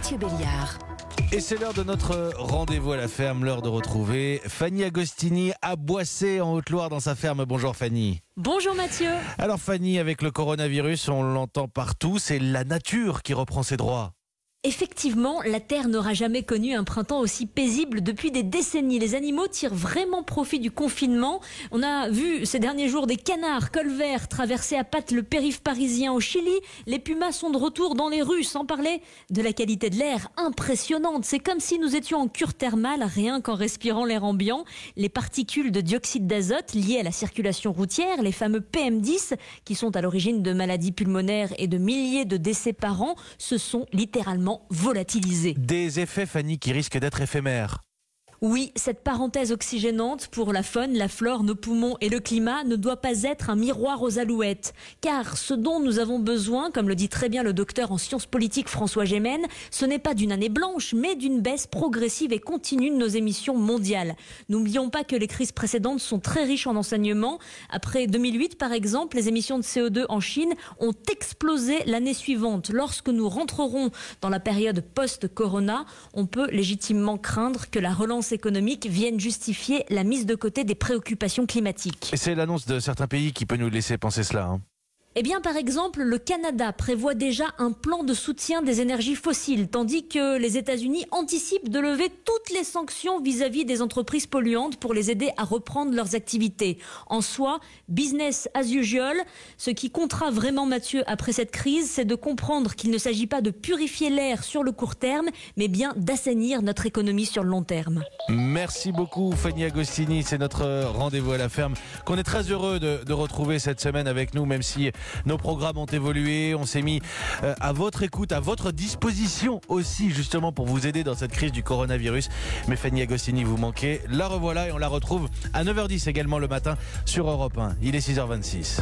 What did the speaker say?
Mathieu Béliard. Et c'est l'heure de notre rendez-vous à la ferme, l'heure de retrouver Fanny Agostini à Boissé en Haute-Loire dans sa ferme. Bonjour Fanny. Bonjour Mathieu. Alors Fanny, avec le coronavirus, on l'entend partout, c'est la nature qui reprend ses droits. Effectivement, la Terre n'aura jamais connu un printemps aussi paisible depuis des décennies. Les animaux tirent vraiment profit du confinement. On a vu ces derniers jours des canards colverts traverser à pattes le périph' parisien au Chili. Les pumas sont de retour dans les rues, sans parler de la qualité de l'air impressionnante. C'est comme si nous étions en cure thermale, rien qu'en respirant l'air ambiant. Les particules de dioxyde d'azote liées à la circulation routière, les fameux PM10, qui sont à l'origine de maladies pulmonaires et de milliers de décès par an, se sont littéralement volatilisés. Des effets, Fanny, qui risquent d'être éphémères. Oui, cette parenthèse oxygénante pour la faune, la flore, nos poumons et le climat ne doit pas être un miroir aux alouettes. Car ce dont nous avons besoin, comme le dit très bien le docteur en sciences politiques François Gémen, ce n'est pas d'une année blanche, mais d'une baisse progressive et continue de nos émissions mondiales. N'oublions pas que les crises précédentes sont très riches en enseignements. Après 2008, par exemple, les émissions de CO2 en Chine ont explosé l'année suivante. Lorsque nous rentrerons dans la période post-corona, on peut légitimement craindre que la relance économique viennent justifier la mise de côté des préoccupations climatiques. Et c'est l'annonce de certains pays qui peut nous laisser penser cela. Eh bien, par exemple, le Canada prévoit déjà un plan de soutien des énergies fossiles, tandis que les États-Unis anticipent de lever toutes les sanctions vis-à-vis des entreprises polluantes pour les aider à reprendre leurs activités. En soi, business as usual. Ce qui comptera vraiment, Mathieu, après cette crise, c'est de comprendre qu'il ne s'agit pas de purifier l'air sur le court terme, mais bien d'assainir notre économie sur le long terme. Merci beaucoup Fanny Agostini, c'est notre rendez-vous à la ferme qu'on est très heureux de retrouver cette semaine avec nous, même si nos programmes ont évolué, on s'est mis à votre écoute, à votre disposition aussi justement pour vous aider dans cette crise du coronavirus. Mais Fanny Agostini, vous manquez, la revoilà et on la retrouve à 9h10 également le matin sur Europe 1. Il est 6h26.